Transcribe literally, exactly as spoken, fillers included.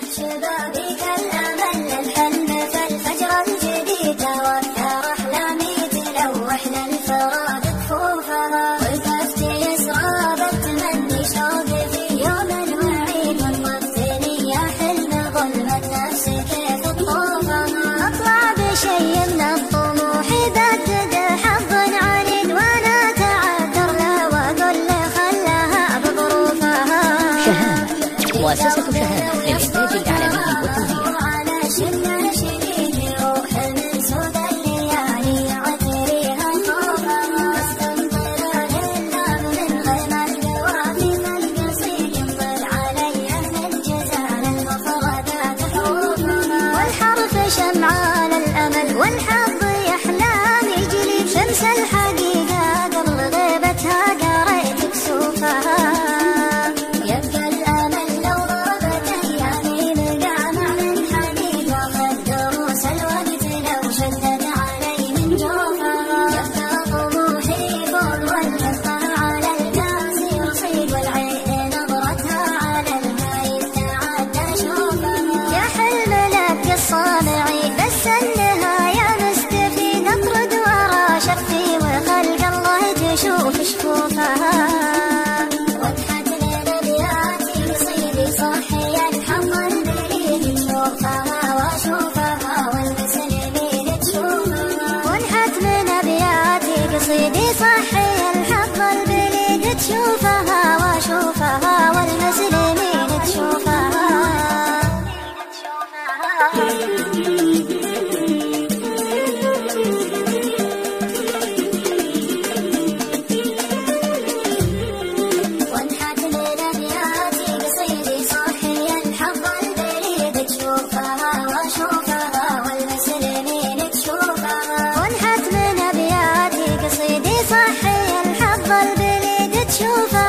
شبابك الأمل للحلم فالفجر الجديد توفر أحلامي تلوح للفراغ كفوفها والكفت يسرى بالتمني شوقي في يوم الوعيد وطفتني يا حلم ظلمة نفسي كيف تطوفها أطلع بشي من الطموح بدد حظ عنيد وأنا تعذر له وأقول له خلاها بظروفها. شهامة مؤسسة شهامة للإنتاج الإعلامي والتوزيع. شمعان الأمل والحظ يحلام يجلب شمس الحقيقة قبل غيبتها قريت كسوفها. يبقى الأمل لو ضربت أيامي مقامع من حديد واخذ دروس الوقت لو شدت علي من جوفها. يبقى طموحي فوق والحفظ على الكاس رصيد والعين نظرتها على الهايب تعدى شوفها. يا حلم لك الصانعي بس النهاية مستفيد اطرد ورا شفتي وخلق الله تشوف شفوفها. وضحت لنبياتي قصيدي صحي الحظ البليد تشوفها واشوفها والمسلمين تشوفها. وانحت من ابياتي قصيدي صحي الحظ البليد تشوفها واشوفها والمسلمين تشوفها. وانحت من ابياتي قصيدي صحي الحظ البليد تشوفها واشوفها والمسلمين تشوفها. وانحت من ابياتي قصيدي صحي الحظ البليد تشوفها